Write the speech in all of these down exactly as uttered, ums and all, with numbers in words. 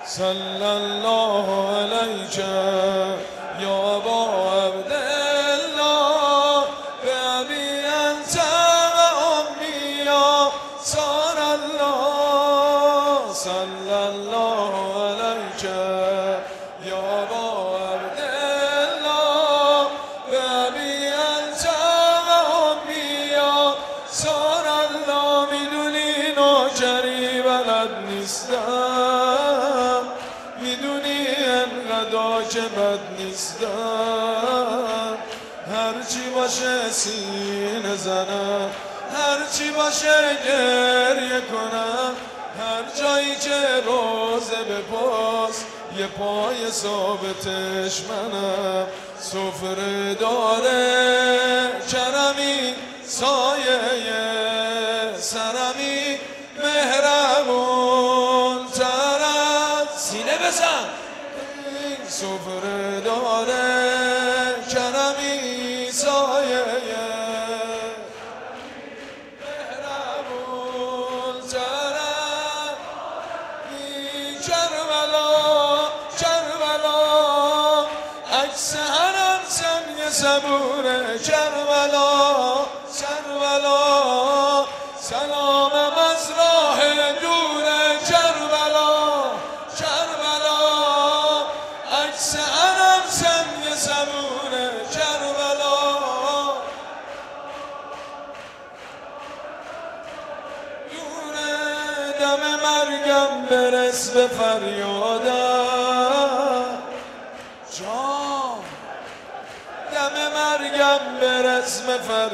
صلی الله علیک یا ابا عبدالله به ابی انت و امی یا صار الله صلی الله علیک یا ابا عبدالله به ابی انت و امی یا صار الله. میدونی نوکری بلد نیستم، میدونی انقدر که بد نیستم، هرچی باشه سینه زنم، هرچی باشه گریه کنم، هر جایی که روزه به پاس یه پای ثابتش منم. سفره داره کرمی سایه سرمی مهربون ترم. سینه بزن. سفره داره کرمی سایه مهربون ترم. کربلا کربلا عکس حرم سنگ صبوره. کربلا کربلا سلامم از راه دوره. کربلا کربلا عکس حرم سنگ صبوره. کربلا دوره. دم مرگم برس به فریادم جان، دم مرگم برس به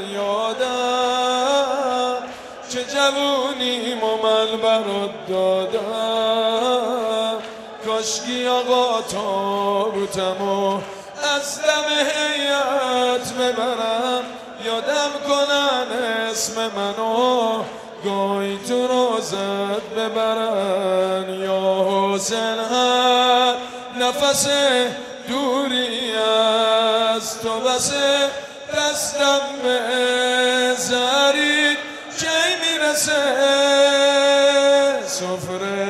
فریادم که جوونیم و من برات دادم. کاشکی آقا تابوتمو از دم هیئت ببرم، یادم کنن اسم منو گاهی تو روزت ببرن. یا حسین هر نفس دوری از تو بسه، دستم به زرید کی میرسه. سفره